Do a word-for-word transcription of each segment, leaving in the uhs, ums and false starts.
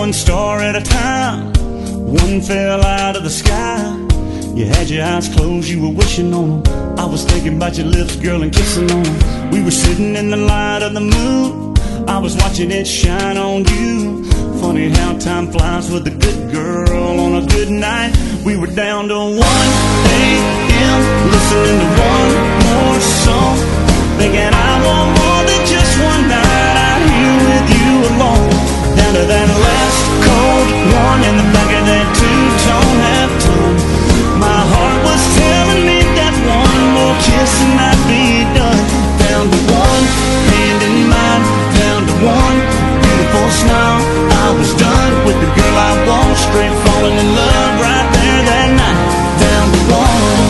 one star at a time. One fell out of the sky. You had your eyes closed, you were wishing on them. I was thinking about your lips, girl, and kissing on them. We were sitting in the light of the moon. I was watching it shine on you. Funny how time flies with a good girl on a good night. We were down to one A M listening to one more song, thinking I want more than just one night out here with you alone. Down to that last cold one in the back of that two-tone halftone. My heart was telling me that one more kiss and I'd be done. Down to one hand in mine, down to one beautiful smile. I was done with the girl I want, straight falling in love right there that night. Down to one.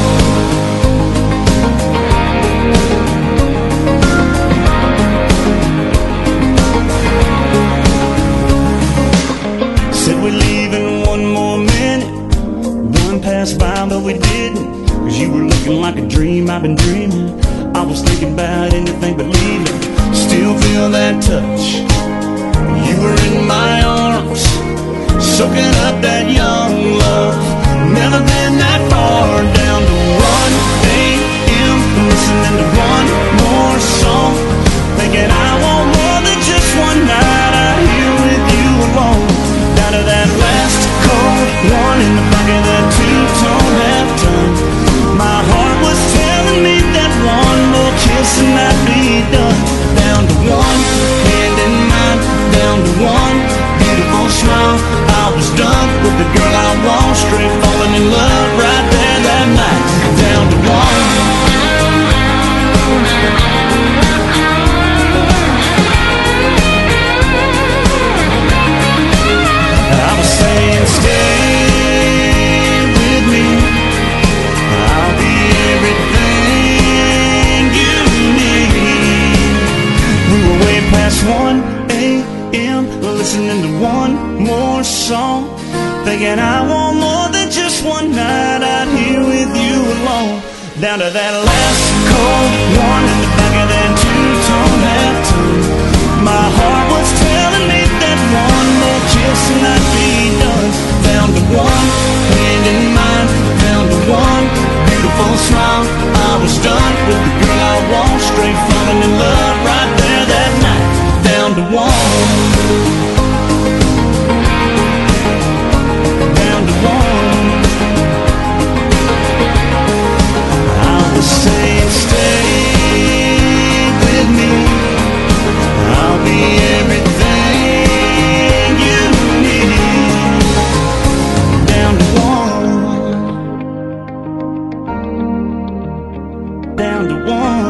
Said we'd leave in one more minute. One passed by but we didn't, cause you were looking like a dream I've been dreaming. I was thinking about anything but leaving. Still feel that touch. You were in my arms, soaking up that young love. Never been that far. Down to one A M listening to one more song, thinking I want more than just one night out here with you alone. Down to that last cold one in the back of that two-tone halftone. My heart was telling me that one more kiss and I'd be done. Down to one hand in mine, down to one beautiful smile. I was done with the girl I want, straight falling in love right there that night. Down to one. I was saying stay with me, I'll be everything you need. We were way past one A M listening to one more song, thinking I want more than just one night out here with you alone. Down to that last cold one in the back of that two-tone halftone. My heart was telling me that one more kiss and I'd be done. Down to one hand in mine, down to one beautiful smile. I was done with the girl I want, straight falling in love right there that night. Down to one. Saying stay with me, I'll be everything you need. Down to one, down to one.